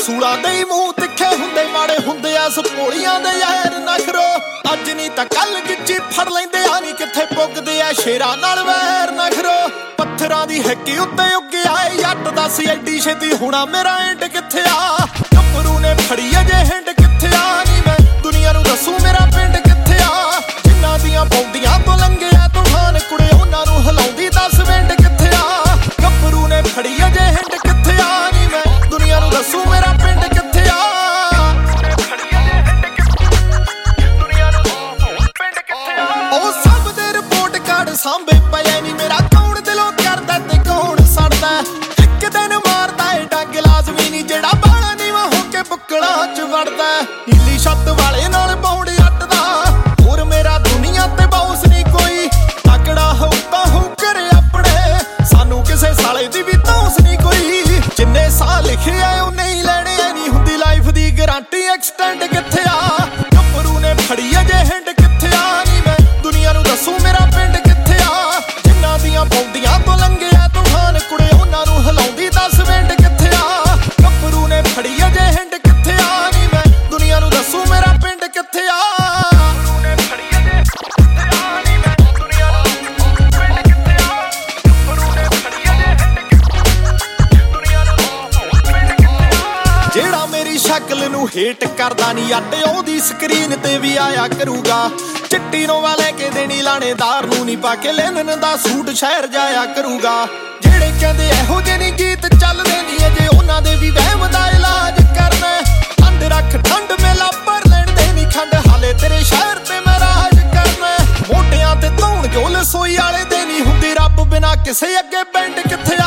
ਰਸੂਲਾਂ ਦੇ ਮੂੰਹ ਤਿੱਖੇ ਹੁੰਦੇ ਮਾੜੇ ਹੁੰਦੇ ਆ ਸਪੋਲੀਆਂ ਦੇ ਯਾਰ ਨਖਰੋ ਅੱਜ ਨਹੀਂ ਤਾਂ ਕੱਲ ਗਿੱਚੀ ਫੜ ਲੈਂਦੇ ਆ ਨਹੀਂ ਕਿੱਥੇ ਪੁੱਗਦੇ ਆ ਸ਼ੇਰਾਂ ਨਾਲ ਵੈਰ ਨਖਰੋ ਪੱਥਰਾਂ ਦੀ ਹੈਕੀ ਉੱਤੇ ਉੱਗਿਆ ਜੱਟ ਦੱਸ ਐਡੀ ਛੇਤੀ ਹੋਣਾ ਮੇਰਾ ਐਂਡ ਕਿੱਥੇ ਆ ਗੱਭਰੂ ਨੇ ਫੜੀ ਅਜੇ ਹਿੰਡ ਕਿੱਥੇ ਆ ਨੀ ਮੈਂ ਦੁਨੀਆ ਨੂੰ ਦੱਸੂ ਮੇਰਾ ਪਿੰਡ ਕਿੱਥੇ ਆ ਜਿਨ੍ਹਾਂ ਦੀਆਂ ਪੌਂਦੀਆਂ ਤੋਂ ਲੰਘਿਆ ਤੂਫਾਨ ਕੁੜੇ ਉਹਨਾਂ ਨੂੰ ਹਿਲਾਉਂਦੀ 10 ਵਿੰਡ ਕਿੱਥੇ ਆ ਗੱਭਰੂ ਨੇ ਫੜੀ ਅਜੇ ਹਿੰਡ ਕਿੱਥੇ ਆ ਨੀ ਮੈਂ ਦੁਨੀਆ ਨੂੰ ਦੱਸੂ ਮੇਰਾ ਪਿੰਡ ਕਿੱਥੇ ਆ ਉਹ ਸਭ ਦੇ ਰਿਪੋਰਟ ਕਾਰਡ ਸਾਂਭੇ ਪਏ ਨੀ ਮੇਰਾ ਕੌਣ ਦਿਲੋਂ ਕਰਦਾ ਤੇ ਕੌਣ ਸੜਦਾ ਇੱਕ ਦਿਨ ਮਾਰਦਾ ਏ ਡੰਗ ਲਾਜ਼ਮੀ ਨੀ ਜਿਹੜਾ ਬਾਲਾ ਨੀਵਾ ਹੋ ਕੇ ਬੁੱਕਲਾਂ ਚ ਵੜਦਾ ਨੀਲੀ ਛੱਤ ਵਾਲੇ ਨਾਲ ਪੌਂਡ ਅੱਟਦਾ ਹੋਰ ਮੇਰਾ ਦੁਨੀਆ ਤੇ ਬੌਸ ਨੀ ਕੋਈ ਤਕੜਾ ਹੋਊ ਤਾਂ ਹੋਊ ਘਰੇ ਆਪਣੇ ਸਾਨੂੰ ਕਿਸੇ ਸਾਲੇ ਦੀ ਵੀ ਧੌਂਸ ਨੀ ਕੋਈ ਜਿੰਨੇ ਸਾਲ ਲਿਖੇ ਆ ਉਹ ਨਹੀਂ ਲੈਣੇ ਨਹੀਂ ਹੁੰਦੀ ਲਾਈਫ ਦੀ ਗਾਰੰਟੀ ਐਕਸਟੈਂਡ ਕਿੱਥੇ ਆ ਗੱਭਰੂ ਨੇ ਫੜੀ ਅਜੇ ਹਿੰਡ ਕਿੱਥੇ ਆ ਨੀ ਮੈਂ ਦੁਨੀਆ ਨੂੰ ਦੱਸੂ ਮੇਰਾ ਪਿੰਡ ਕਿੱਥੇ ਆ ਜਿਨ੍ਹਾਂ ਦੀਆਂ ਪੌਂਦੀਆਂ ਤੋਂ ਲੰਘਿਆ ਤੂਫਾਨ ਕੁੜੇ ਉਹਨਾਂ ਨੂੰ ਹਿਲਾਉਂਦੀ 10 ਵਿੰਡ ਕਿੱਥੇ ਆ ਗੱਭਰੂ ਨੇ ਫੜੀ ਅਜੇ ਹਿੰਡ ਕਿੱਥੇ ਆ ਨੀ ਮੈਂ ਦੁਨੀਆ ਨੂੰ ਦੱਸੂ ਮੇਰਾ ਪਿੰਡ ਕਿੱਥੇ ਆ ਜਿਹੜਾ ਮੇਰੀ ਸ਼ਕਲ ਨੂੰ ਹੇਟ ਕਰਦਾ ਨੀ ਅੱਡ ਉਹਦੀ ਸਕਰੀਨ ਤੇ ਵੀ ਆਇਆ ਕਰੂਗਾ ਚਿੱਟੀ ਨੋਵਾ ਲੈ ਕੇ ਦੇਣੀ ਲਾਣੇਦਾਰ ਨੂੰ ਨੀ ਪਾ ਕੇ ਲੈਣਨ ਦਾ ਸੂਟ ਸ਼ਹਿਰ ਜਾਇਆ ਕਰੂਗਾ ਜਿਹੜੇ ਕਹਿੰਦੇ ਇਹੋ ਜਿਹੇ ਨੀ ਗੀਤ ਚੱਲਦੇ ਨੀ ਅਜੇ ਉਹਨਾਂ ਦੇ ਵੀ ਵਹਿਮ ਦਾ ਇਲਾਜ ਕਰਨਾ ਠੰਡ ਰੱਖ ਠੰਡ ਮੇਲਾ ਪਰ ਲੈਣ ਦੇ ਨੀ ਖੰਡ ਹਾਲੇ ਤੇਰੇ ਸ਼ਹਿਰ ਤੇ ਮੈਂ ਰਾਜ ਕਰਨਾ ਮੋਢਿਆਂ ਤੇ ਧੌਣ ਜੋ ਲਸੋਈ ਵਾਲੇ ਦੇ ਨੀ ਹੁੰਦੀ ਰੱਬ ਬਿਨਾ ਕਿਸੇ ਅੱਗੇ ਪਿੰਡ ਕਿੱਥੇ